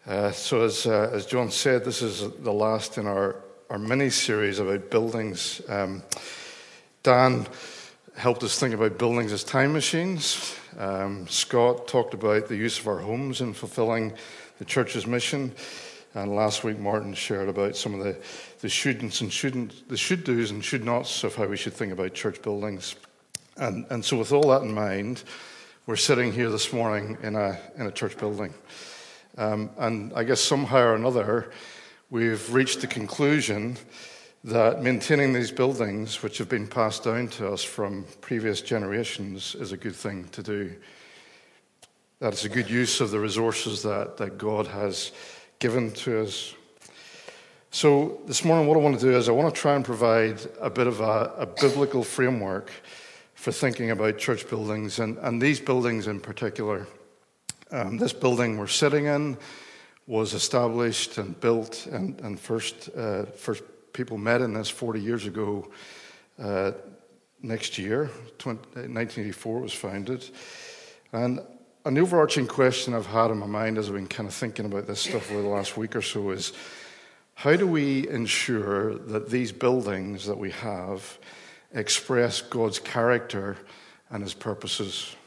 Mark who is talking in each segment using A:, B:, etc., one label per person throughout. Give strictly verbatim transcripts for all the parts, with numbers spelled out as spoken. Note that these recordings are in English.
A: Uh, so as uh, as John said, this is the last in our, our mini-series about buildings. Um, Dan helped us think about buildings as time machines. Um, Scott talked about the use of our homes in fulfilling the church's mission. And last week, Martin shared about some of the, the shouldn'ts and shouldn't, the should-dos and should-nots of how we should think about church buildings. And, and so with all that in mind, we're sitting here this morning in a in a church building. Um, and I guess somehow or another, we've reached the conclusion that maintaining these buildings, which have been passed down to us from previous generations, is a good thing to do. That it's a good use of the resources that, that God has given to us. So this morning, what I want to do is I want to try and provide a bit of a, a biblical framework for thinking about church buildings, and, and these buildings in particular. Um, this building we're sitting in was established and built, and, and first uh, first people met in this forty years ago. Uh, next year, nineteen eighty-four, it was founded. And an overarching question I've had in my mind as I've been kind of thinking about this stuff over the last week or so is, how do we ensure that these buildings that we have express God's character and His purposes?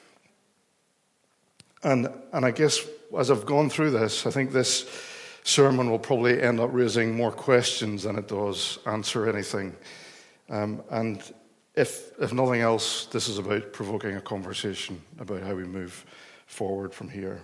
A: And and I guess as I've gone through this, I think this sermon will probably end up raising more questions than it does answer anything. Um, and if if nothing else, this is about provoking a conversation about how we move forward from here.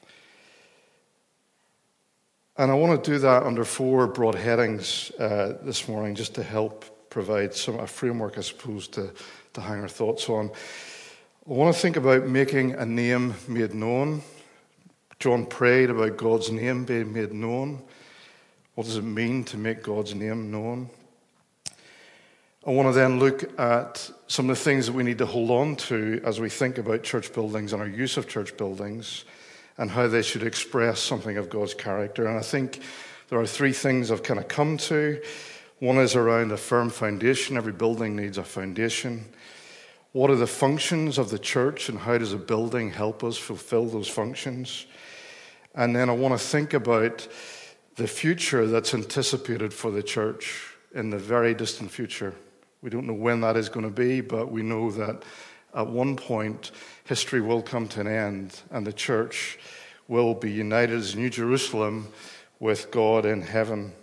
A: And I want to do that under four broad headings uh, this morning, just to help provide some a framework, I suppose, to, to hang our thoughts on. I want to think about making a name made known. John prayed about God's name being made known. What does it mean to make God's name known? I want to then look at some of the things that we need to hold on to as we think about church buildings and our use of church buildings and how they should express something of God's character. And I think there are three things I've kind of come to. One is around a firm foundation. Every building needs a foundation. What are the functions of the church, and how does a building help us fulfill those functions? And then I want to think about the future that's anticipated for the church in the very distant future. We don't know when that is going to be, but we know that at one point history will come to an end and the church will be united as New Jerusalem with God in heaven.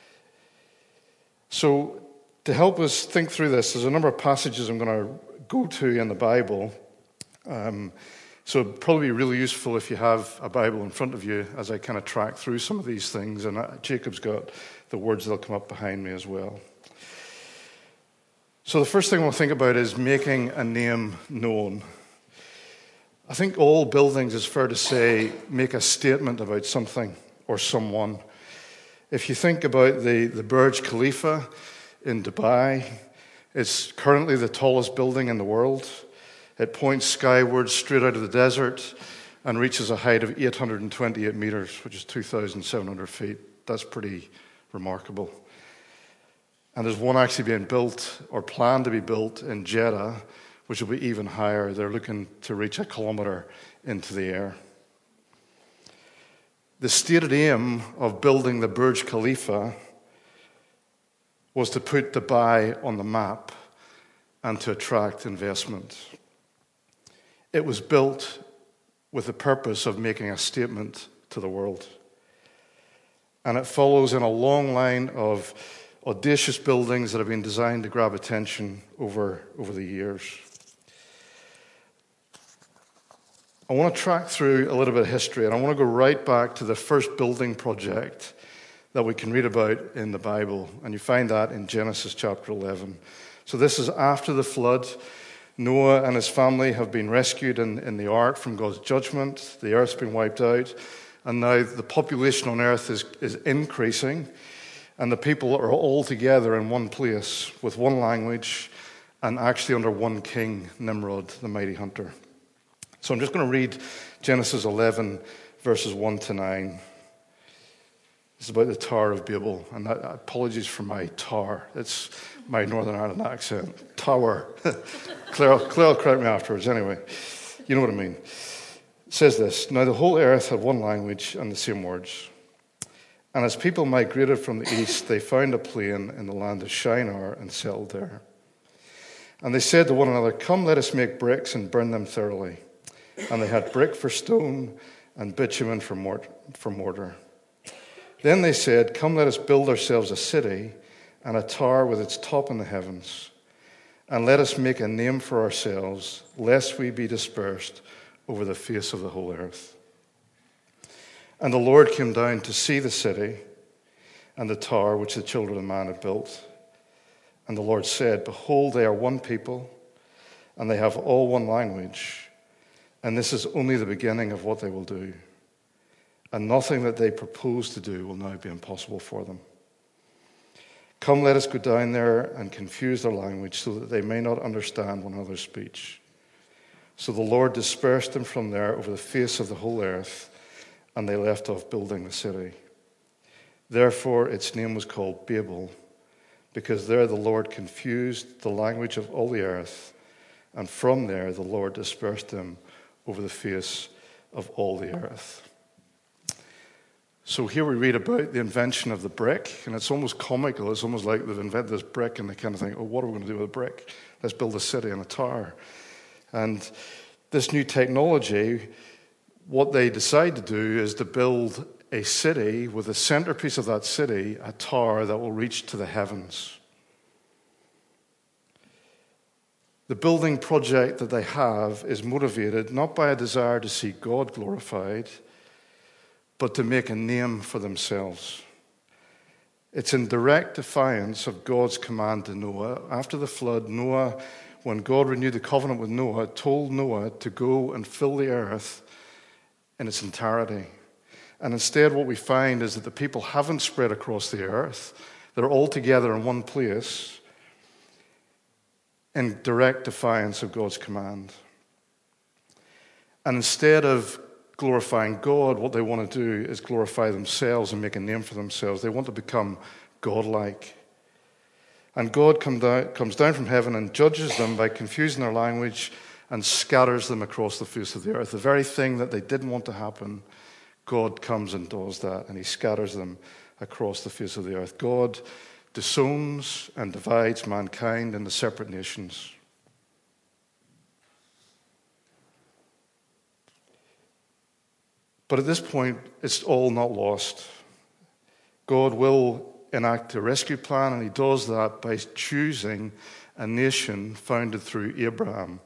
A: So to help us think through this, there's a number of passages I'm going to go to in the Bible. Um, so it'd probably be really useful if you have a Bible in front of you as I kind of track through some of these things. And uh, Jacob's got the words that'll come up behind me as well. So the first thing we'll think about is making a name known. I think all buildings, it's fair to say, make a statement about something or someone. If you think about the, the Burj Khalifa in Dubai, it's currently the tallest building in the world. It points skyward straight out of the desert and reaches a height of eight hundred twenty-eight meters, which is two thousand seven hundred feet. That's pretty remarkable. And there's one actually being built or planned to be built in Jeddah, which will be even higher. They're looking to reach a kilometer into the air. The stated aim of building the Burj Khalifa was to put Dubai on the map and to attract investment. It was built with the purpose of making a statement to the world. And it follows in a long line of audacious buildings that have been designed to grab attention over, over the years. I want to track through a little bit of history, and I want to go right back to the first building project that we can read about in the Bible, and you find that in Genesis chapter eleven. So this is after the flood. Noah and his family have been rescued in, in the ark from God's judgment. The earth's been wiped out, and now the population on earth is, is increasing, and the people are all together in one place with one language and actually under one king, Nimrod, the mighty hunter. So I'm just going to read Genesis eleven, verses one to nine. It's about the Tower of Babel, and that, apologies for my tar. It's my Northern Ireland accent. Tower. Claire, Claire will correct me afterwards. Anyway, you know what I mean. It says this: Now the whole earth had one language and the same words. And as people migrated from the east, they found a plain in the land of Shinar and settled there. And they said to one another, "Come, let us make bricks and burn them thoroughly." And they had brick for stone and bitumen for mort- for mortar. Then they said, "Come, let us build ourselves a city and a tower with its top in the heavens. And let us make a name for ourselves, lest we be dispersed over the face of the whole earth." And the Lord came down to see the city and the tower which the children of man had built. And the Lord said, "Behold, they are one people, and they have all one language. And this is only the beginning of what they will do. And nothing that they propose to do will now be impossible for them. Come, let us go down there and confuse their language, so that they may not understand one another's speech." So the Lord dispersed them from there over the face of the whole earth, and they left off building the city. Therefore its name was called Babel, because there the Lord confused the language of all the earth, and from there the Lord dispersed them over the face of all the earth. So here we read about the invention of the brick, and it's almost comical. It's almost like they've invented this brick, and they kind of think, "Oh, what are we going to do with a brick? Let's build a city and a tower." And this new technology, what they decide to do is to build a city with the centerpiece of that city, a tower that will reach to the heavens. The building project that they have is motivated not by a desire to see God glorified, but to make a name for themselves. It's in direct defiance of God's command to Noah. After the flood, Noah, when God renewed the covenant with Noah, told Noah to go and fill the earth in its entirety. And instead what we find is that the people haven't spread across the earth. They're all together in one place in direct defiance of God's command. And instead of glorifying God, what they want to do is glorify themselves and make a name for themselves. They want to become godlike. And God come down, comes down from heaven and judges them by confusing their language and scatters them across the face of the earth. The very thing that they didn't want to happen, God comes and does that, and he scatters them across the face of the earth. God disowns and divides mankind into separate nations. But at this point, it's all not lost. God will enact a rescue plan, and he does that by choosing a nation founded through Abraham.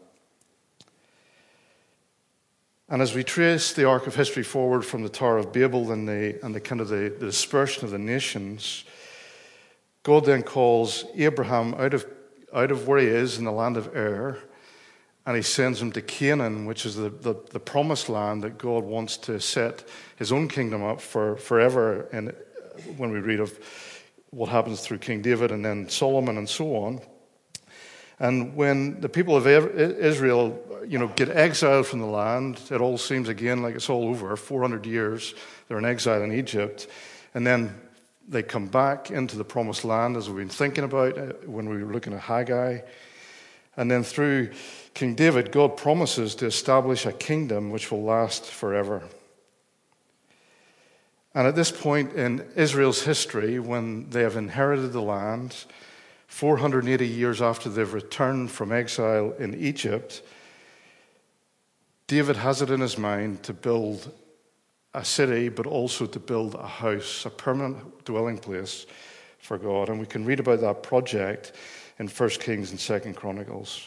A: And as we trace the arc of history forward from the Tower of Babel and the, and the kind of the, the dispersion of the nations, God then calls Abraham out of, out of where he is in the land of Ur, and he sends him to Canaan, which is the, the, the promised land that God wants to set his own kingdom up for forever. And when we read of what happens through King David and then Solomon and so on. And when the people of Israel, you know, get exiled from the land, it all seems again like it's all over. four hundred years, they're in exile in Egypt. And then they come back into the promised land, as we've been thinking about when we were looking at Haggai. And then through King David, God promises to establish a kingdom which will last forever. And at this point in Israel's history, when they have inherited the land, four hundred eighty years after they've returned from exile in Egypt, David has it in his mind to build a city, but also to build a house, a permanent dwelling place for God. And we can read about that project in First Kings and Second Chronicles.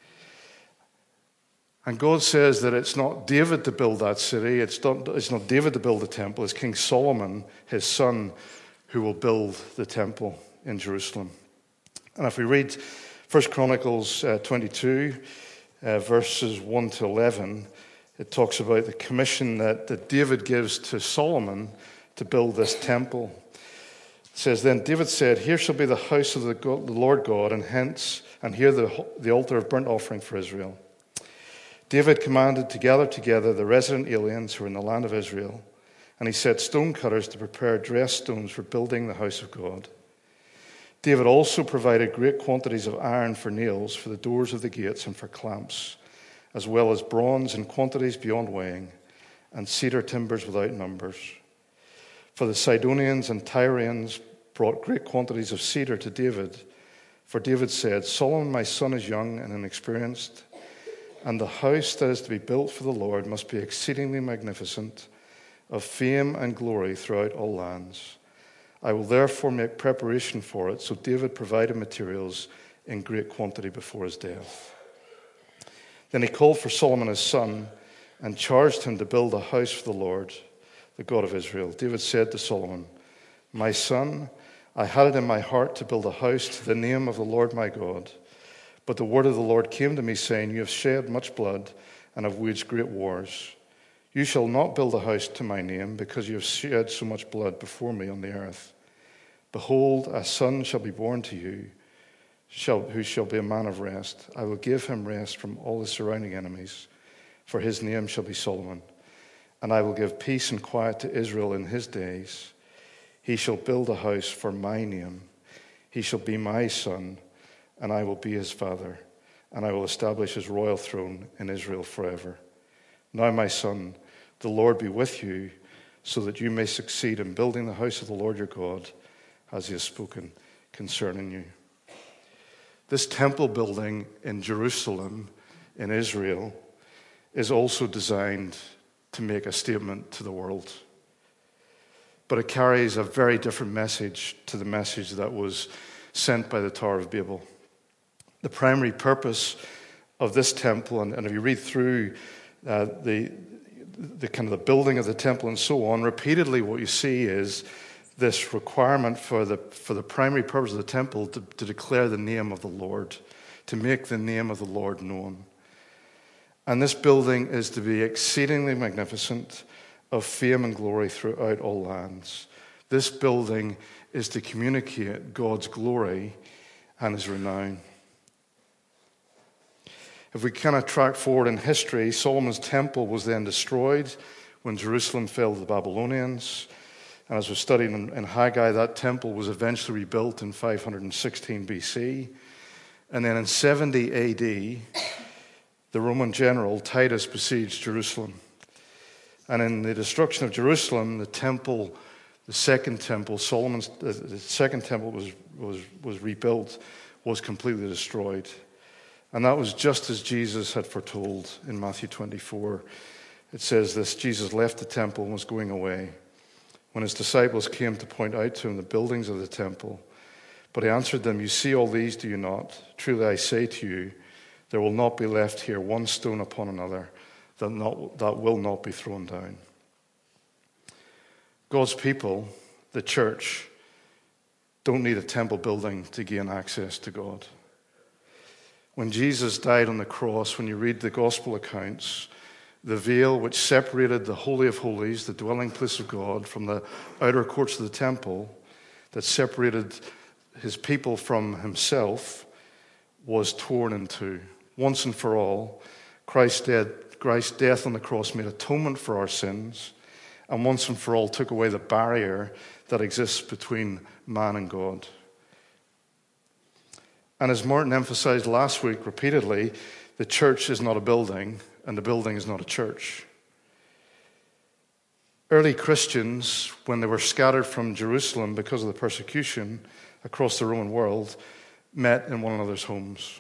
A: And God says that it's not David to build that city, it's not, it's not David to build the temple, it's King Solomon, his son, who will build the temple in Jerusalem. And if we read First Chronicles uh, twenty-two, uh, verses one to eleven, it talks about the commission that, that David gives to Solomon to build this temple. It says, "Then David said, Here shall be the house of the, God, the Lord God, and hence, and here the, the altar of burnt offering for Israel. David commanded to gather together the resident aliens who were in the land of Israel, and he set stone cutters to prepare dressed stones for building the house of God. David also provided great quantities of iron for nails for the doors of the gates and for clamps, as well as bronze in quantities beyond weighing, and cedar timbers without numbers. For the Sidonians and Tyrians brought great quantities of cedar to David. For David said, Solomon my son is young and inexperienced, and the house that is to be built for the Lord must be exceedingly magnificent, of fame and glory throughout all lands. I will therefore make preparation for it. So David provided materials in great quantity before his death. Then he called for Solomon his son and charged him to build a house for the Lord, the God of Israel. David said to Solomon, My son, I had it in my heart to build a house to the name of the Lord my God. But the word of the Lord came to me, saying, You have shed much blood and have waged great wars. You shall not build a house to my name, because you have shed so much blood before me on the earth. Behold, a son shall be born to you, shall, who shall be a man of rest. I will give him rest from all his surrounding enemies, for his name shall be Solomon. And I will give peace and quiet to Israel in his days. He shall build a house for my name. He shall be my son, and I will be his father, and I will establish his royal throne in Israel forever. Now, my son, the Lord be with you, so that you may succeed in building the house of the Lord your God, as he has spoken concerning you. This temple building in Jerusalem, in Israel, is also designed to make a statement to the world. But it carries a very different message to the message that was sent by the Tower of Babel. The primary purpose of this temple, and, and if you read through uh, the, the kind of the building of the temple and so on, repeatedly what you see is this requirement for the for the primary purpose of the temple to, to declare the name of the Lord, to make the name of the Lord known. And this building is to be exceedingly magnificent, of fame and glory throughout all lands. This building is to communicate God's glory and his renown. If we kind of track forward in history, Solomon's temple was then destroyed when Jerusalem fell to the Babylonians. And as we studied in, in Haggai, that temple was eventually rebuilt in five hundred sixteen B C. And then in seventy A D, the Roman general Titus besieged Jerusalem. And in the destruction of Jerusalem, the temple, the second temple, Solomon's, the second temple was, was, was rebuilt, was completely destroyed. And that was just as Jesus had foretold in Matthew twenty-four. It says this, Jesus left the temple and was going away, when his disciples came to point out to him the buildings of the temple. But he answered them, You see all these, do you not? Truly I say to you, there will not be left here one stone upon another that, not, that will not be thrown down. God's people, the church, don't need a temple building to gain access to God. When Jesus died on the cross, when you read the gospel accounts, the veil which separated the Holy of Holies, the dwelling place of God, from the outer courts of the temple, that separated his people from himself, was torn in two. Once and for all, Christ's death, Christ's death on the cross made atonement for our sins, and once and for all took away the barrier that exists between man and God. And as Martin emphasized last week repeatedly, the church is not a building, and the building is not a church. Early Christians, when they were scattered from Jerusalem because of the persecution across the Roman world, met in one another's homes.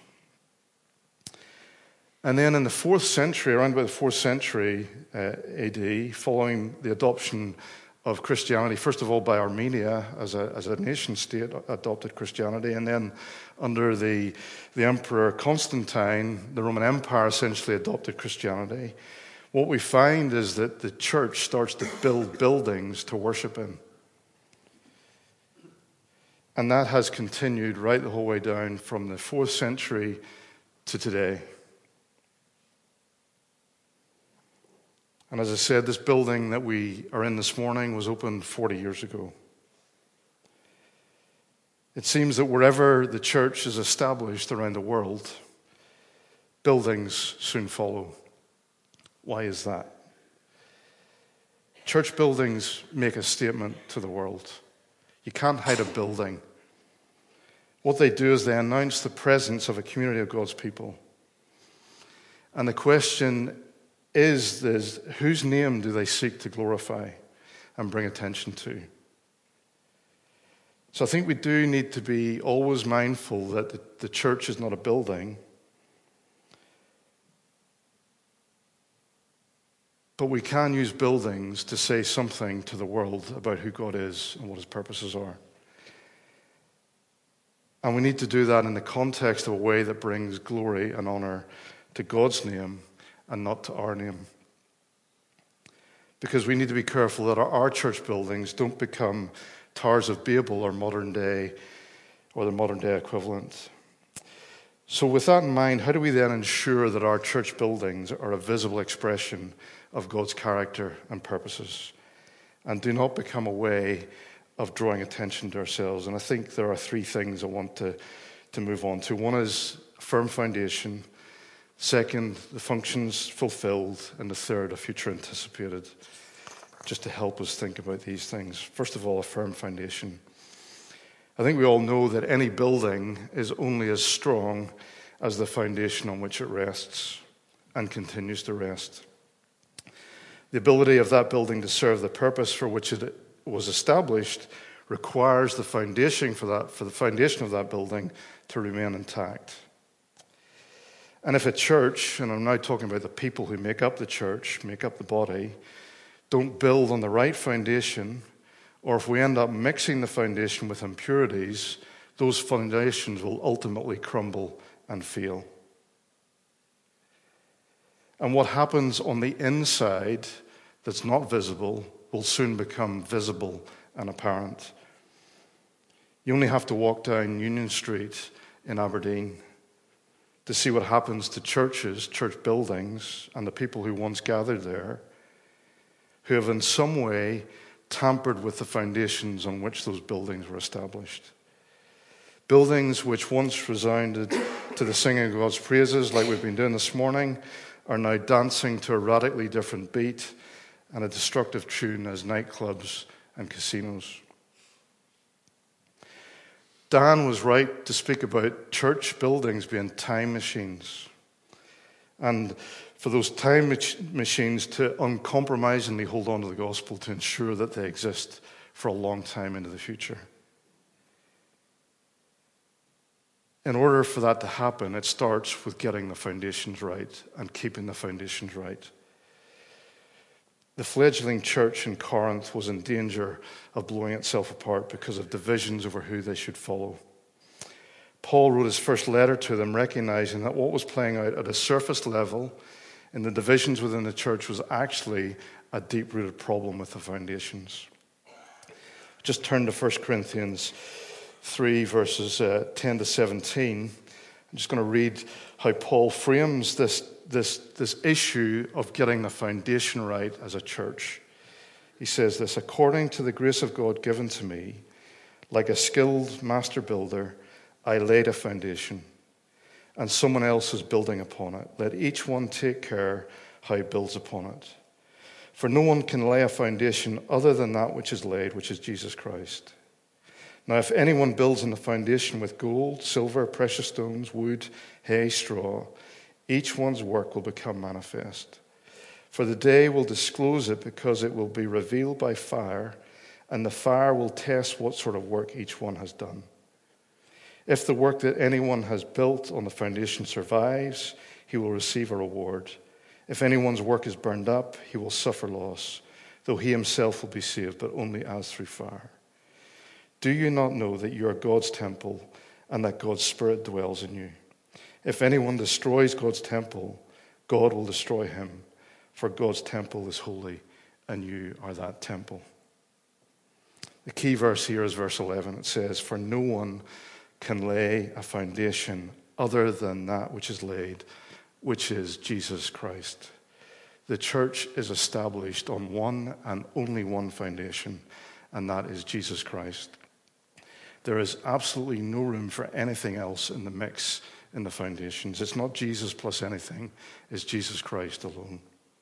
A: And then in the fourth century, around about the fourth century uh, A D, following the adoption of Christianity, first of all by Armenia as a, as a nation state adopted Christianity, and then under the, the Emperor Constantine, the Roman Empire essentially adopted Christianity. What we find is that the church starts to build buildings to worship in. And that has continued right the whole way down from the fourth century to today. And as I said, this building that we are in this morning was opened forty years ago. It seems that wherever the church is established around the world, buildings soon follow. Why is that? Church buildings make a statement to the world. You can't hide a building. What they do is they announce the presence of a community of God's people. And the question is, is whose name do they seek to glorify? and bring attention to. So I think we do need to be always mindful that the, the church is not a building, but we can use buildings to say something to the world about who God is and what his purposes are. And we need to do that in the context of a way that brings glory and honor to God's name and not to our name. Because we need to be careful that our, our church buildings don't become Towers of Babel or modern day, or the modern day equivalent. So with that in mind, how do we then ensure that our church buildings are a visible expression of God's character and purposes and do not become a way of drawing attention to ourselves? And I think there are three things I want to, to move on to. One is a firm foundation. Second, the functions fulfilled. And the third, a future anticipated. Just to help us think about these things. First of all, a firm foundation. I think we all know that any building is only as strong as the foundation on which it rests and continues to rest. The ability of that building to serve the purpose for which it was established requires the foundation for that, for the foundation of that building to remain intact. And if a church, and I'm now talking about the people who make up the church, make up the body, don't build on the right foundation, or if we end up mixing the foundation with impurities, those foundations will ultimately crumble and fail. And what happens on the inside that's not visible will soon become visible and apparent. You only have to walk down Union Street in Aberdeen to see what happens to churches, church buildings, and the people who once gathered there, who have in some way tampered with the foundations on which those buildings were established. Buildings which once resounded to the singing of God's praises, like we've been doing this morning, are now dancing to a radically different beat and a destructive tune as nightclubs and casinos. Dan was right to speak about church buildings being time machines. And for those time mach- machines to uncompromisingly hold on to the gospel to ensure that they exist for a long time into the future. In order for that to happen, it starts with getting the foundations right and keeping the foundations right. The fledgling church in Corinth was in danger of blowing itself apart because of divisions over who they should follow. Paul wrote his first letter to them recognizing that what was playing out at a surface level in the divisions within the church was actually a deep-rooted problem with the foundations. Just turn to First Corinthians three, verses uh, ten to seventeen. I'm just going to read how Paul frames this, this, this issue of getting the foundation right as a church. He says this: "According to the grace of God given to me, like a skilled master builder, I laid a foundation, and someone else is building upon it. Let each one take care how he builds upon it. For no one can lay a foundation other than that which is laid, which is Jesus Christ. Now if anyone builds on the foundation with gold, silver, precious stones, wood, hay, straw, each one's work will become manifest. For the day will disclose it, because it will be revealed by fire, and the fire will test what sort of work each one has done. If the work that anyone has built on the foundation survives, he will receive a reward. If anyone's work is burned up, he will suffer loss, though he himself will be saved, but only as through fire. Do you not know that you are God's temple and that God's Spirit dwells in you? If anyone destroys God's temple, God will destroy him, for God's temple is holy, and you are that temple." The key verse here is verse eleven. It says, "For no one can lay a foundation other than that which is laid, which is Jesus Christ." The church is established on one and only one foundation, and that is Jesus Christ. There is absolutely no room for anything else in the mix in the foundations. It's not Jesus plus anything, it's Jesus Christ alone.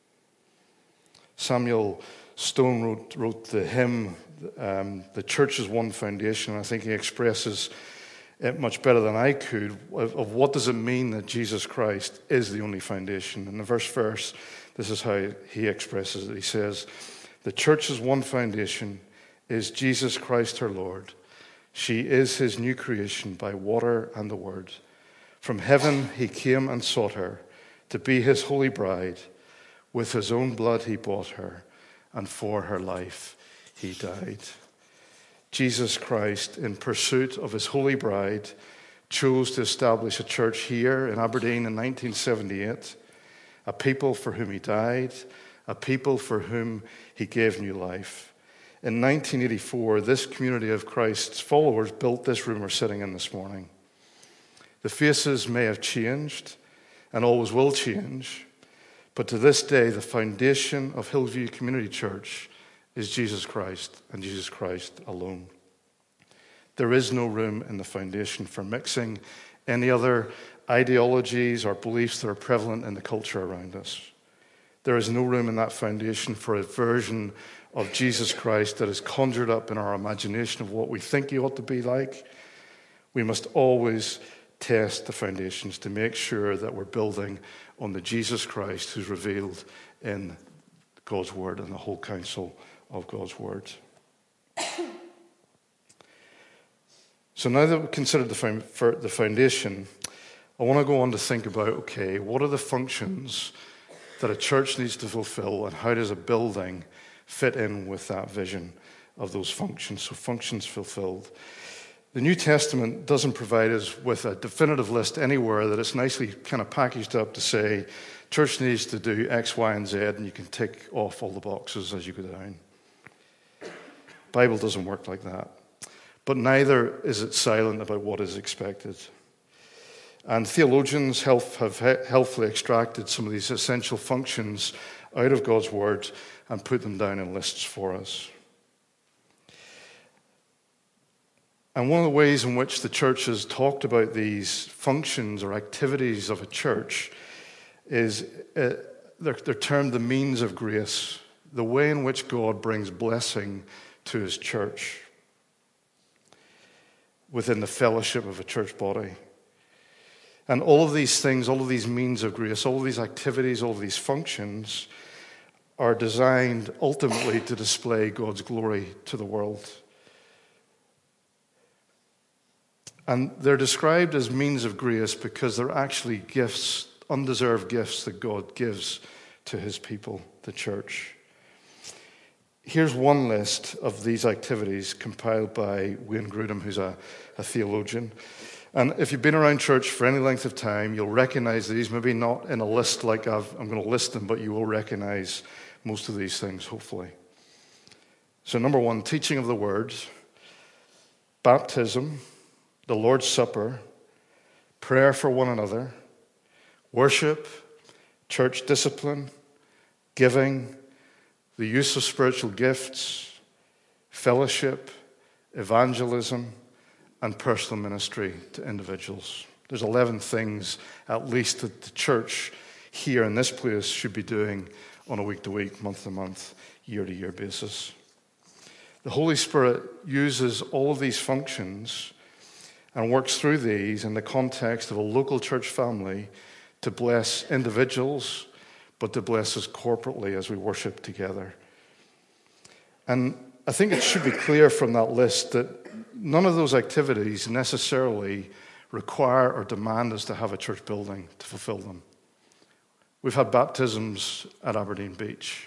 A: Samuel Stone wrote, wrote the hymn, um, "The Church is One Foundation." I think he expresses it much better than I could of, of what does it mean that Jesus Christ is the only foundation. In the first verse, this is how he expresses it. He says, The church's one foundation is Jesus Christ our Lord. She is his new creation by water and the word. From heaven he came and sought her to be his holy bride. With his own blood he bought her, and for her life he died. Jesus Christ, in pursuit of his holy bride, chose to establish a church here in Aberdeen in nineteen seventy-eight, a people for whom he died, a people for whom he gave new life. In nineteen eighty-four, this community of Christ's followers built this room we're sitting in this morning. The faces may have changed and always will change, but to this day, the foundation of Hillview Community Church is Jesus Christ and Jesus Christ alone. There is no room in the foundation for mixing any other ideologies or beliefs that are prevalent in the culture around us. There is no room in that foundation for a version of Jesus Christ that is conjured up in our imagination of what we think he ought to be like. We must always test the foundations to make sure that we're building on the Jesus Christ who's revealed in God's Word and the whole counsel of God's Word. So now that we've considered the foundation, I want to go on to think about, okay, what are the functions that a church needs to fulfill, and how does a building fit in with that vision of those functions? So functions fulfilled. The New Testament doesn't provide us with a definitive list anywhere that it's nicely kind of packaged up to say, church needs to do X, Y, and Z, and you can tick off all the boxes as you go down. The Bible doesn't work like that. But neither is it silent about what is expected. And theologians have helpfully extracted some of these essential functions out of God's Word and put them down in lists for us. And one of the ways in which the church has talked about these functions or activities of a church is uh, they're, they're termed the means of grace, the way in which God brings blessing to his church within the fellowship of a church body. And all of these things, all of these means of grace, all of these activities, all of these functions are designed ultimately to display God's glory to the world. And they're described as means of grace because they're actually gifts, undeserved gifts that God gives to his people, the church. Here's one list of these activities compiled by Wayne Grudem, who's a, a theologian. And if you've been around church for any length of time, you'll recognize these, maybe not in a list like I've, I'm going to list them, but you will recognize most of these things, hopefully. So number one, teaching of the word, baptism, the Lord's Supper, prayer for one another, worship, church discipline, giving, the use of spiritual gifts, fellowship, evangelism, and personal ministry to individuals. There's eleven things, at least, that the church here in this place should be doing on a week-to-week, month-to-month, year-to-year basis. The Holy Spirit uses all of these functions and works through these in the context of a local church family to bless individuals, but to bless us corporately as we worship together. And I think it should be clear from that list that none of those activities necessarily require or demand us to have a church building to fulfill them. We've had baptisms at Aberdeen Beach.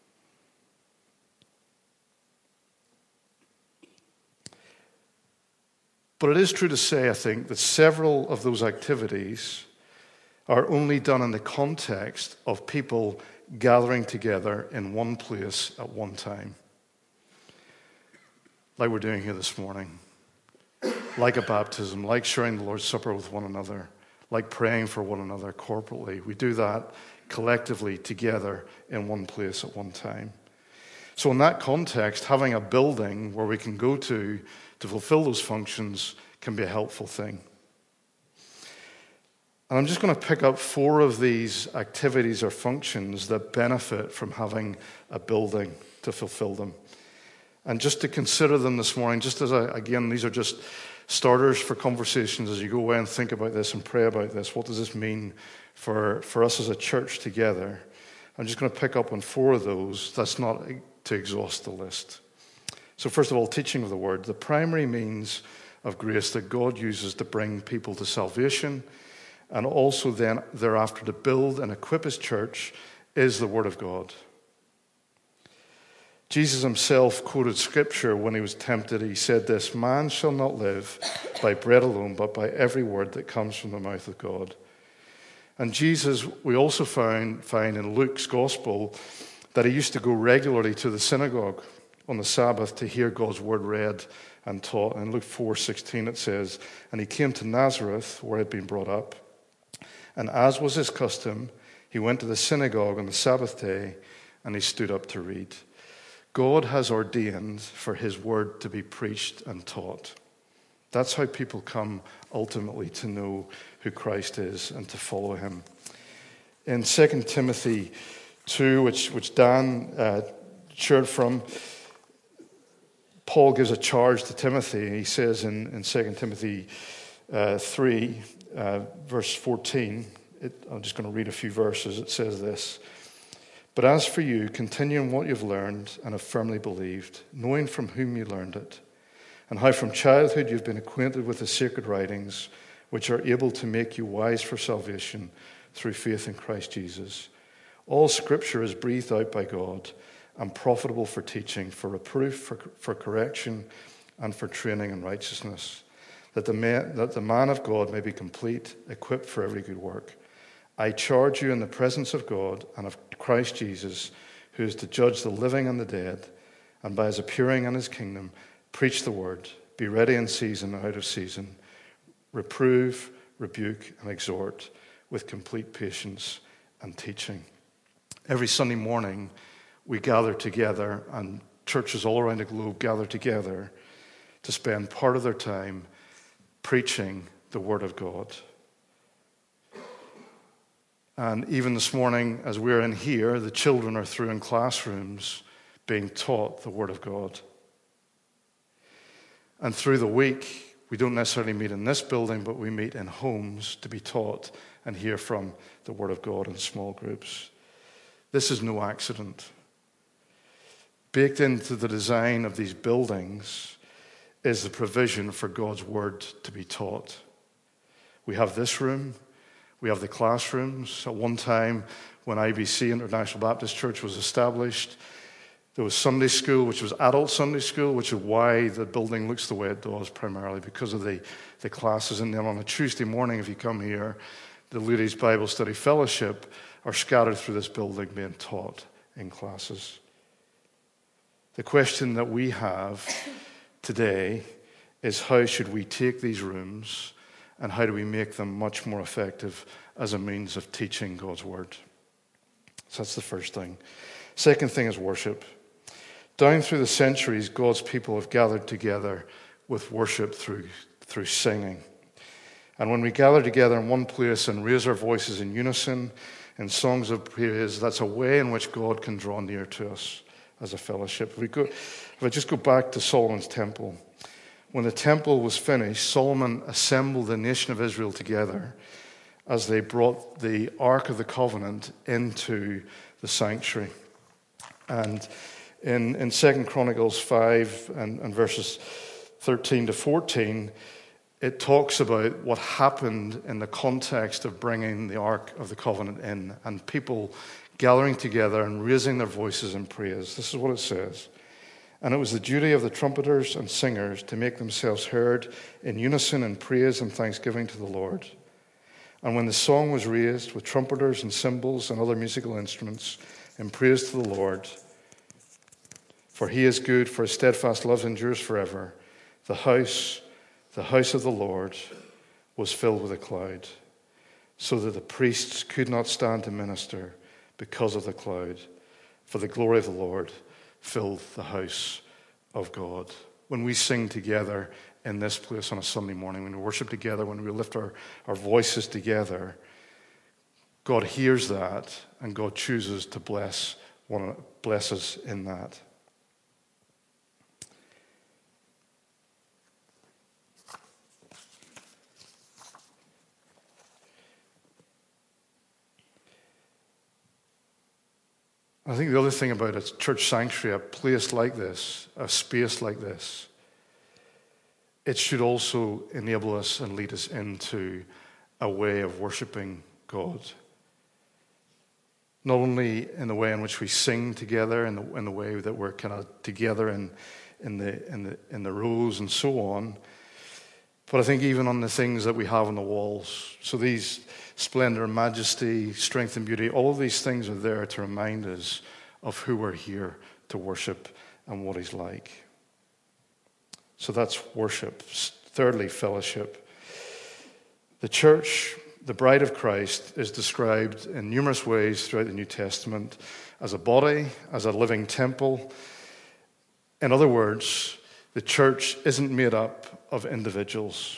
A: But it is true to say, I think, that several of those activities are only done in the context of people gathering together in one place at one time. Like we're doing here this morning. Like a baptism, like sharing the Lord's Supper with one another, like praying for one another corporately. We do that collectively together in one place at one time. So in that context, having a building where we can go to to fulfill those functions can be a helpful thing. And I'm just going to pick up four of these activities or functions that benefit from having a building to fulfill them. And just to consider them this morning, just as I, again, these are just starters for conversations as you go away and think about this and pray about this. What does this mean for, for us as a church together? I'm just going to pick up on four of those. That's not to exhaust the list. So first of all, teaching of the word, the primary means of grace that God uses to bring people to salvation, and also then thereafter to build and equip his church, is the word of God. Jesus himself quoted scripture when he was tempted. He said this, "Man shall not live by bread alone, but by every word that comes from the mouth of God." And Jesus, we also find, find in Luke's gospel that he used to go regularly to the synagogue on the Sabbath to hear God's word read and taught. In Luke four sixteen it says, "And he came to Nazareth, where he had been brought up. And as was his custom, he went to the synagogue on the Sabbath day, and he stood up to read." God has ordained for his word to be preached and taught. That's how people come ultimately to know who Christ is and to follow him. In Second Timothy two, which, which Dan uh, shared from, Paul gives a charge to Timothy. He says in, in Second Timothy uh, three, uh, verse fourteen, it, I'm just going to read a few verses. It says this, "But as for you, continue in what you've learned and have firmly believed, knowing from whom you learned it, and how from childhood you've been acquainted with the sacred writings, which are able to make you wise for salvation through faith in Christ Jesus. All scripture is breathed out by God and profitable for teaching, for reproof, for, for correction, and for training in righteousness, that the, man, that the man of God may be complete, equipped for every good work. I charge you in the presence of God and of Christ Jesus, who is to judge the living and the dead, and by his appearing in his kingdom, preach the word, be ready in season and out of season, reprove, rebuke, and exhort with complete patience and teaching." Every Sunday morning, we gather together, and churches all around the globe gather together to spend part of their time preaching the word of God. And even this morning, as we're in here, the children are through in classrooms being taught the word of God. And through the week, we don't necessarily meet in this building, but we meet in homes to be taught and hear from the word of God in small groups. This is no accident. Baked into the design of these buildings is the provision for God's word to be taught. We have this room. We have the classrooms. At one time, when I B C, International Baptist Church, was established, there was Sunday school, which was adult Sunday school, which is why the building looks the way it does, primarily because of the, the classes. And then on a Tuesday morning, if you come here, the Ladies Bible Study Fellowship are scattered through this building being taught in classes. The question that we have today is, how should we take these rooms and how do we make them much more effective as a means of teaching God's word? So that's the first thing. Second thing is worship. Down through the centuries, God's people have gathered together with worship through, through singing. And when we gather together in one place and raise our voices in unison in songs of praise, that's a way in which God can draw near to us as a fellowship. If, we go, if I just go back to Solomon's temple, when the temple was finished, Solomon assembled the nation of Israel together as they brought the Ark of the Covenant into the sanctuary. And in, in Second Chronicles five and, and verses thirteen to fourteen, it talks about what happened in the context of bringing the Ark of the Covenant in and people gathering together and raising their voices in praise. This is what it says. "And it was the duty of the trumpeters and singers to make themselves heard in unison in praise and thanksgiving to the Lord. And when the song was raised with trumpeters and cymbals and other musical instruments in praise to the Lord, for he is good, for his steadfast love endures forever, the house, the house of the Lord was filled with a cloud, so that the priests could not stand to minister because of the cloud, for the glory of the Lord filled the house of God." When we sing together in this place on a Sunday morning, when we worship together, when we lift our, our voices together, God hears that and God chooses to bless one, bless us in that. I think the other thing about a church sanctuary, a place like this, a space like this, it should also enable us and lead us into a way of worshiping God. Not only in the way in which we sing together, in the, in the way that we're kind of together in, in, the, in, the, in the rows and so on, but I think even on the things that we have on the walls. So these splendor, majesty, strength and beauty, all of these things are there to remind us of who we're here to worship and what he's like. So that's worship. Thirdly, fellowship. The church, the bride of Christ, is described in numerous ways throughout the New Testament as a body, as a living temple. In other words, the church isn't made up of individuals.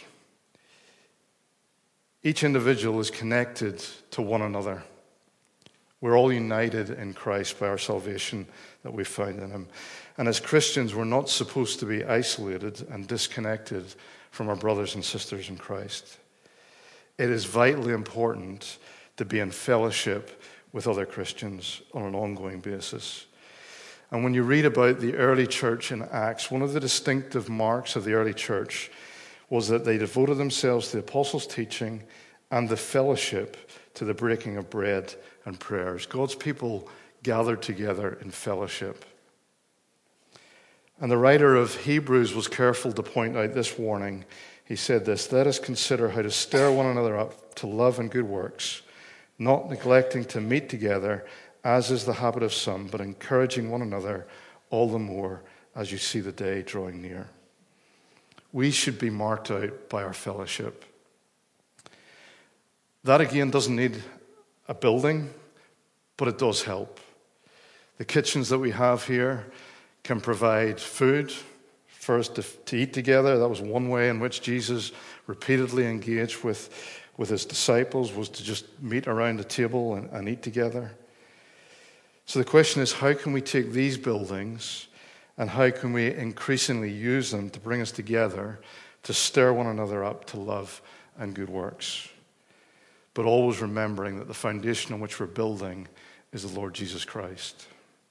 A: Each individual is connected to one another. We're all united in Christ by our salvation that we've found in him. And as Christians, we're not supposed to be isolated and disconnected from our brothers and sisters in Christ. It is vitally important to be in fellowship with other Christians on an ongoing basis. And when you read about the early church in Acts, one of the distinctive marks of the early church was that they devoted themselves to the apostles' teaching and the fellowship, to the breaking of bread and prayers. God's people gathered together in fellowship. And the writer of Hebrews was careful to point out this warning. He said this, "Let us consider how to stir one another up to love and good works, not neglecting to meet together, as is the habit of some, but encouraging one another all the more as you see the day drawing near." We should be marked out by our fellowship. That again doesn't need a building, but it does help. The kitchens that we have here can provide food for us to, to eat together. That was one way in which Jesus repeatedly engaged with, with his disciples, was to just meet around the table and, and eat together. So the question is, how can we take these buildings and how can we increasingly use them to bring us together, to stir one another up to love and good works? But always remembering that the foundation on which we're building is the Lord Jesus Christ.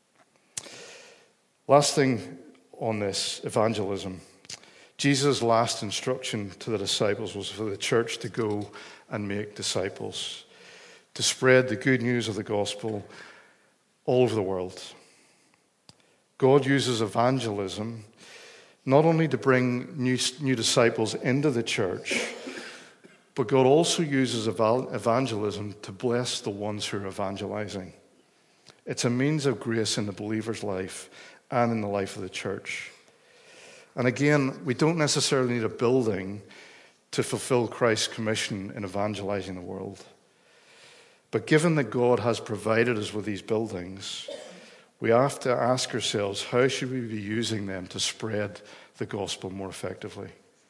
A: Last thing on this, evangelism. Jesus' last instruction to the disciples was for the church to go and make disciples, to spread the good news of the gospel all over the world. God uses evangelism not only to bring new, new disciples into the church, but God also uses evangelism to bless the ones who are evangelizing. It's a means of grace in the believer's life and in the life of the church. And again, we don't necessarily need a building to fulfill Christ's commission in evangelizing the world. But given that God has provided us with these buildings, we have to ask ourselves, how should we be using them to spread the gospel more effectively?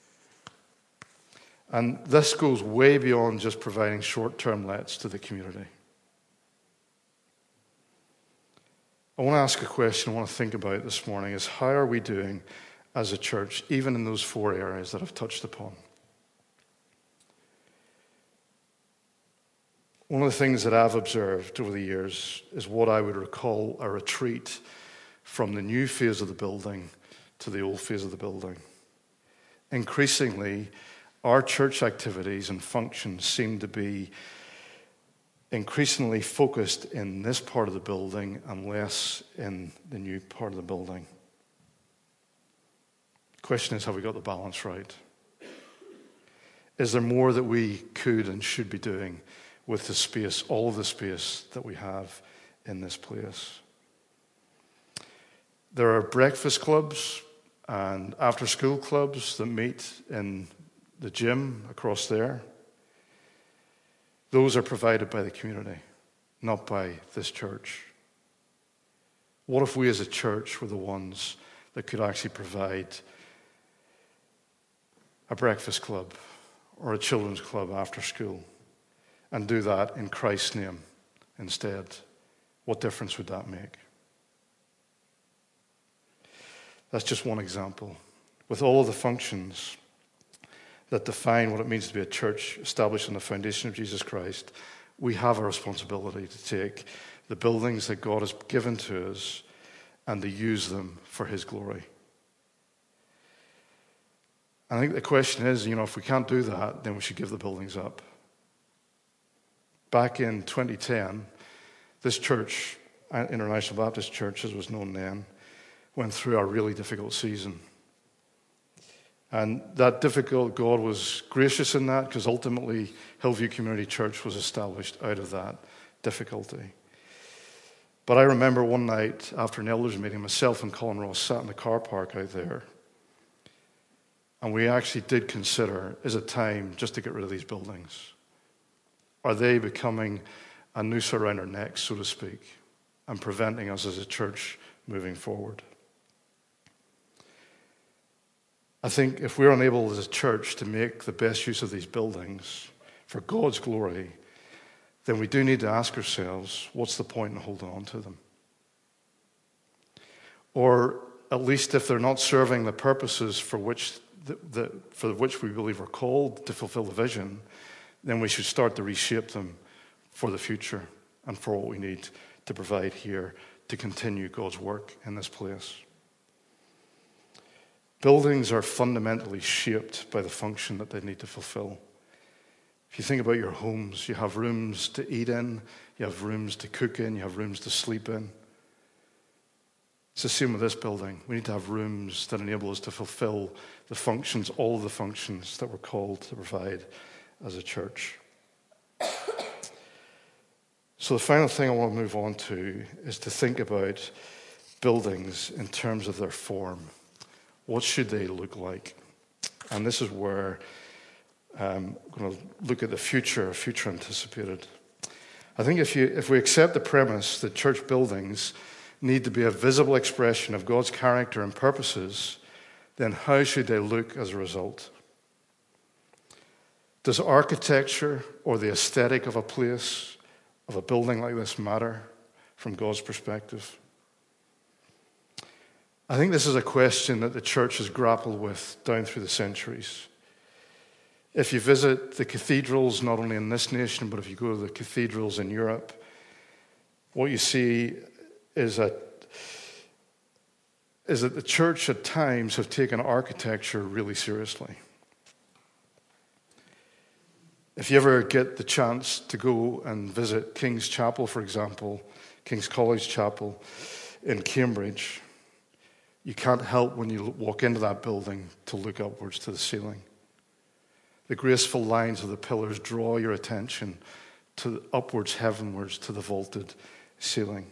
A: And this goes way beyond just providing short-term lets to the community. I want to ask a question I want to think about this morning is, how are we doing as a church, even in those four areas that I've touched upon? One of the things that I've observed over the years is what I would recall a retreat from the new phase of the building to the old phase of the building. Increasingly, our church activities and functions seem to be increasingly focused in this part of the building and less in the new part of the building. The question is, have we got the balance right? Is there more that we could and should be doing with the space, all of the space that we have in this place? There are breakfast clubs and after-school clubs that meet in the gym across there. Those are provided by the community, not by this church. What if we as a church were the ones that could actually provide a breakfast club or a children's club after school and do that in Christ's name instead? What difference would that make? That's just one example. With all of the functions that define what it means to be a church established on the foundation of Jesus Christ, we have a responsibility to take the buildings that God has given to us, and to use them for his glory. I think the question is, you know, if we can't do that, then we should give the buildings up. Back in twenty ten, this church, International Baptist Church, as it was known then, went through a really difficult season. And that difficult, God was gracious in that, because ultimately Hillview Community Church was established out of that difficulty. But I remember one night after an elders meeting, myself and Colin Ross sat in the car park out there, and we actually did consider, is it time just to get rid of these buildings? Are they becoming a noose around our necks, so to speak, and preventing us as a church moving forward? I think if we're unable as a church to make the best use of these buildings for God's glory, then we do need to ask ourselves, what's the point in holding on to them? Or at least if they're not serving the purposes for which the, the, for which we believe we're called to fulfill the vision, then we should start to reshape them for the future and for what we need to provide here to continue God's work in this place. Buildings are fundamentally shaped by the function that they need to fulfill. If you think about your homes, you have rooms to eat in, you have rooms to cook in, you have rooms to sleep in. It's the same with this building. We need to have rooms that enable us to fulfill the functions, all of the functions that we're called to provide as a church. So the final thing I want to move on to is to think about buildings in terms of their form. What should they look like? And this is where um, I'm going to look at the future, future anticipated. I think if you if we accept the premise that church buildings need to be a visible expression of God's character and purposes, then how should they look as a result? Does architecture or the aesthetic of a place, of a building like this, matter from God's perspective? I think this is a question that the church has grappled with down through the centuries. If you visit the cathedrals, not only in this nation, but if you go to the cathedrals in Europe, what you see is that, is that the church at times have taken architecture really seriously. If you ever get the chance to go and visit King's Chapel, for example, King's College Chapel in Cambridge, you can't help when you walk into that building to look upwards to the ceiling. The graceful lines of the pillars draw your attention to upwards, heavenwards, to the vaulted ceiling.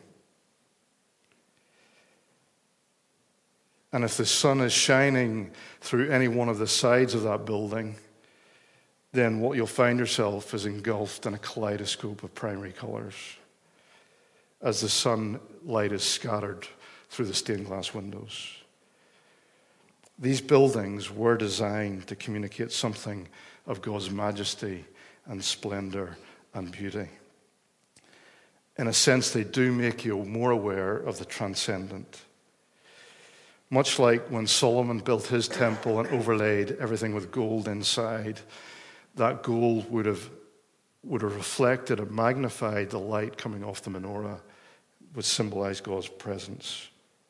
A: And if the sun is shining through any one of the sides of that building, then what you'll find yourself is engulfed in a kaleidoscope of primary colors as the sunlight is scattered through the stained glass windows. These buildings were designed to communicate something of God's majesty and splendor and beauty. In a sense, they do make you more aware of the transcendent. Much like when Solomon built his temple and overlaid everything with gold inside, that gold would have, would have reflected and magnified the light coming off the menorah, would symbolize God's presence.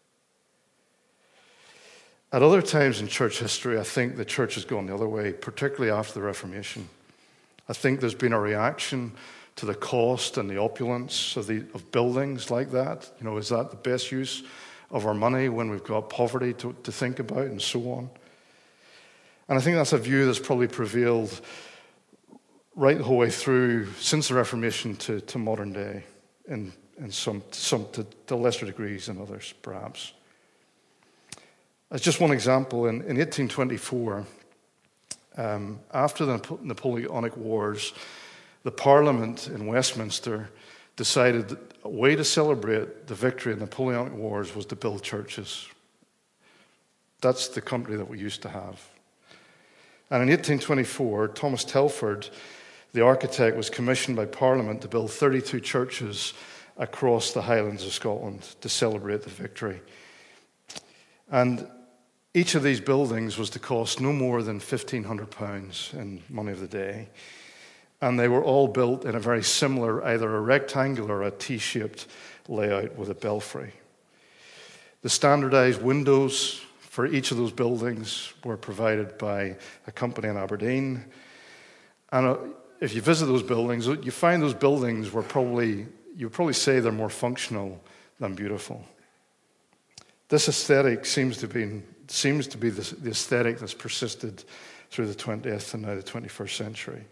A: At other times in church history, I think the church has gone the other way, particularly after the Reformation. I think there's been a reaction to the cost and the opulence of, the, of buildings like that. You know, is that the best use of our money when we've got poverty to, to think about and so on? And I think that's a view that's probably prevailed right the whole way through since the Reformation to, to modern day, in, in some, some to, to lesser degrees than others, perhaps. As just one example, in, in eighteen twenty-four, um, after the Napoleonic Wars, the Parliament in Westminster decided that a way to celebrate the victory in the Napoleonic Wars was to build churches. That's the country that we used to have. And in eighteen twenty-four, Thomas Telford, the architect, was commissioned by Parliament to build thirty-two churches across the Highlands of Scotland to celebrate the victory. And each of these buildings was to cost no more than fifteen hundred pounds in money of the day. And they were all built in a very similar, either a rectangular or a T-shaped layout with a belfry. The standardized windows for each of those buildings were provided by a company in Aberdeen. And if you visit those buildings, you find those buildings were probably, you would probably say they're more functional than beautiful. This aesthetic seems to be, seems to be the, the aesthetic that's persisted through the twentieth and now the twenty-first century.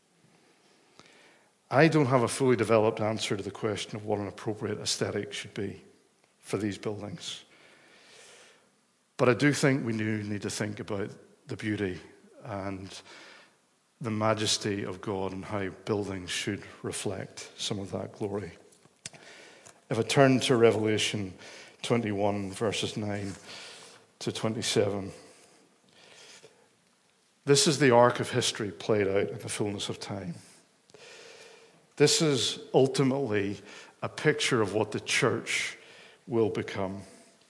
A: I don't have a fully developed answer to the question of what an appropriate aesthetic should be for these buildings. But I do think we do need to think about the beauty and the majesty of God and how buildings should reflect some of that glory. If I turn to Revelation twenty-one, verses nine to twenty-seven, this is the arc of history played out in the fullness of time. This is ultimately a picture of what the church will become.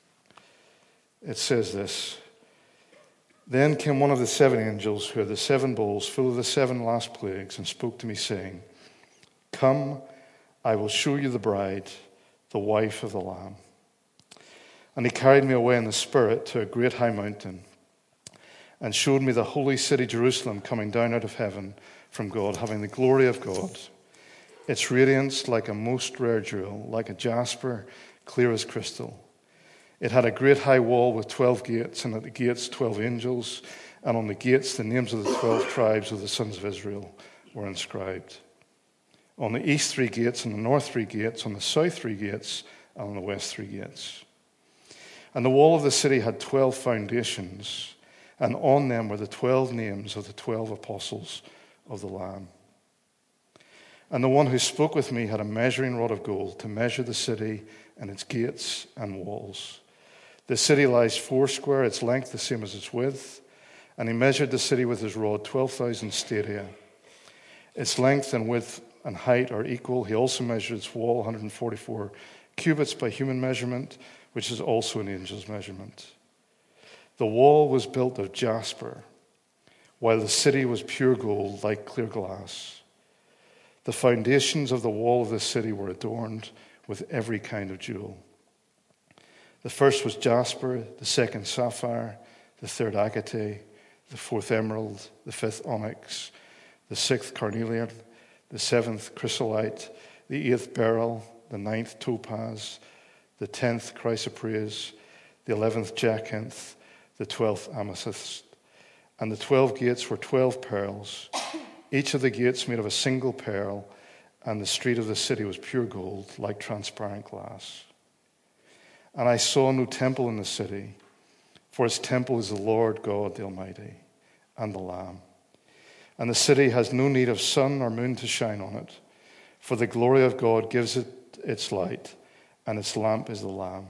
A: It says this: Then came one of the seven angels who had the seven bowls full of the seven last plagues and spoke to me, saying, Come, I will show you the bride, the wife of the Lamb. And he carried me away in the Spirit to a great high mountain and showed me the holy city Jerusalem coming down out of heaven from God, having the glory of God. Its radiance like a most rare jewel, like a jasper, clear as crystal. It had a great high wall with twelve gates, and at the gates twelve angels, and on the gates the names of the twelve tribes of the sons of Israel were inscribed. On the east three gates, on the north three gates, on the south three gates, and on the west three gates. And the wall of the city had twelve foundations, and on them were the twelve names of the twelve apostles of the Lamb. And the one who spoke with me had a measuring rod of gold to measure the city and its gates and walls. The city lies foursquare, its length the same as its width. And he measured the city with his rod, twelve thousand stadia. Its length and width and height are equal. He also measured its wall, one hundred forty-four cubits by human measurement, which is also an angel's measurement. The wall was built of jasper, while the city was pure gold, like clear glass. The foundations of the wall of the city were adorned with every kind of jewel. The first was jasper, the second sapphire, the third agate, the fourth emerald, the fifth onyx, the sixth carnelian, the seventh chrysolite, the eighth beryl, the ninth topaz, the tenth chrysoprase, the eleventh jacinth, the twelfth amethyst. And the twelve gates were twelve pearls, each of the gates made of a single pearl, and the street of the city was pure gold, like transparent glass. And I saw no temple in the city, for its temple is the Lord God the Almighty and the Lamb. And the city has no need of sun or moon to shine on it, for the glory of God gives it its light, and its lamp is the Lamb.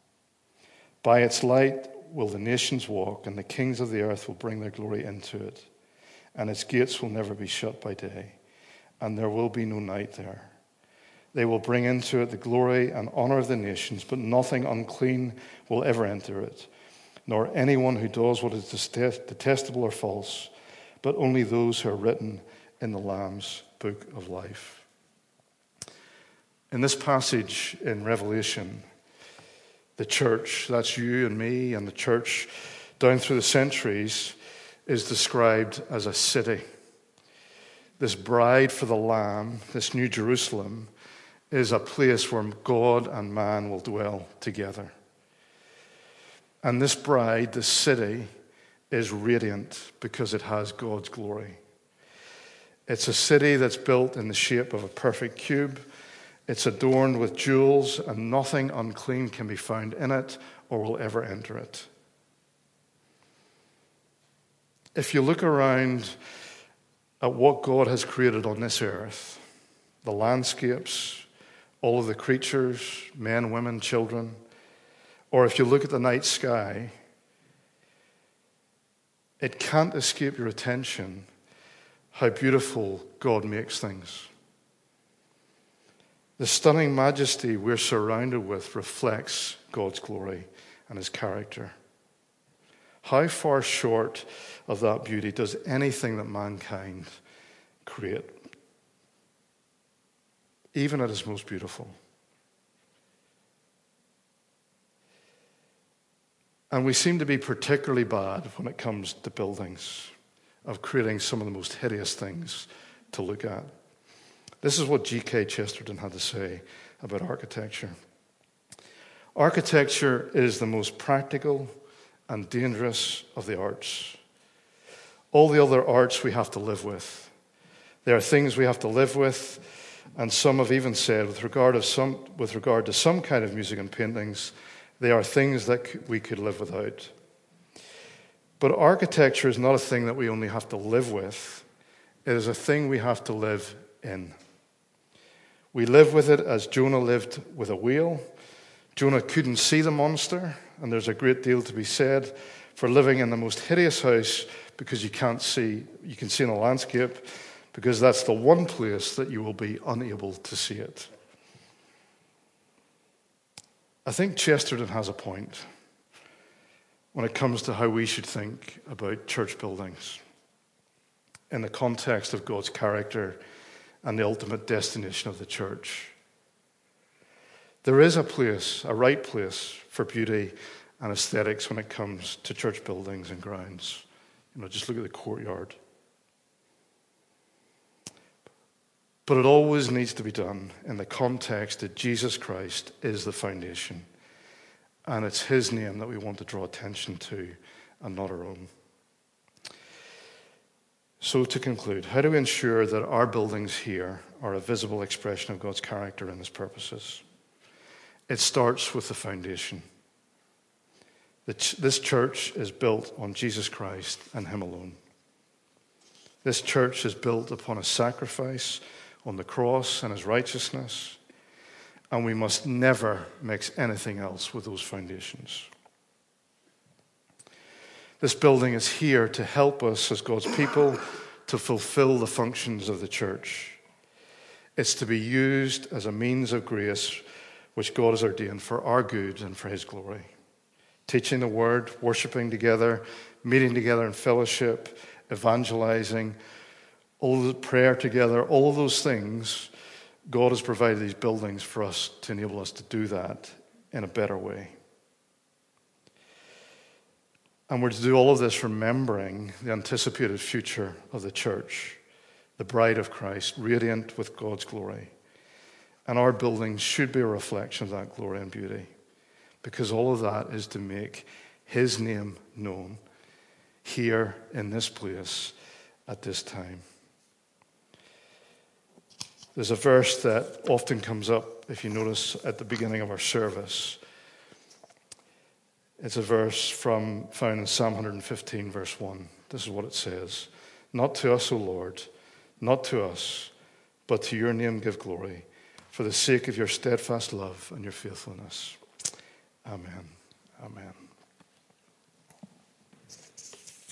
A: By its light will the nations walk, and the kings of the earth will bring their glory into it. And its gates will never be shut by day, and there will be no night there. They will bring into it the glory and honor of the nations, but nothing unclean will ever enter it, nor anyone who does what is detestable or false, but only those who are written in the Lamb's book of life. In this passage in Revelation, the church, that's you and me and the church down through the centuries, is described as a city. This bride for the Lamb, this New Jerusalem, is a place where God and man will dwell together. And this bride, this city, is radiant because it has God's glory. It's a city that's built in the shape of a perfect cube. It's adorned with jewels, and nothing unclean can be found in it or will ever enter it. If you look around at what God has created on this earth, the landscapes, all of the creatures, men, women, children, or if you look at the night sky, it can't escape your attention how beautiful God makes things. The stunning majesty we're surrounded with reflects God's glory and his character. How far short of that beauty does anything that mankind create even at its most beautiful. And we seem to be particularly bad when it comes to buildings, of creating some of the most hideous things to look at. This is what G K Chesterton had to say about architecture. Architecture is the most practical and dangerous of the arts. All the other arts we have to live with. There are things we have to live with, and some have even said, with regard, of some, with regard to some kind of music and paintings, they are things that we could live without. But architecture is not a thing that we only have to live with. It is a thing we have to live in. We live with it as Jonah lived with a whale. Jonah couldn't see the monster, and there's a great deal to be said for living in the most hideous house because you can't see, you can see in the landscape, because that's the one place that you will be unable to see it. I think Chesterton has a point when it comes to how we should think about church buildings in the context of God's character and the ultimate destination of the church. There is a place, a right place for beauty and aesthetics when it comes to church buildings and grounds. You know, just look at the courtyard. But it always needs to be done in the context that Jesus Christ is the foundation. And it's his name that we want to draw attention to and not our own. So to conclude, how do we ensure that our buildings here are a visible expression of God's character and his purposes? It starts with the foundation. This church is built on Jesus Christ and him alone. This church is built upon a sacrifice on the cross and his righteousness, and we must never mix anything else with those foundations. This building is here to help us as God's people to fulfill the functions of the church. It's to be used as a means of grace which God has ordained for our good and for his glory. Teaching the word, worshiping together, meeting together in fellowship, evangelizing, all the prayer together, all of those things, God has provided these buildings for us to enable us to do that in a better way. And we're to do all of this remembering the anticipated future of the church, the bride of Christ, radiant with God's glory. And our buildings should be a reflection of that glory and beauty, because all of that is to make his name known here in this place at this time. There's a verse that often comes up, if you notice, at the beginning of our service. It's a verse from found in Psalm one fifteen, verse one. This is what it says. Not to us, O Lord, not to us, but to your name give glory, for the sake of your steadfast love and your faithfulness. Amen. Amen.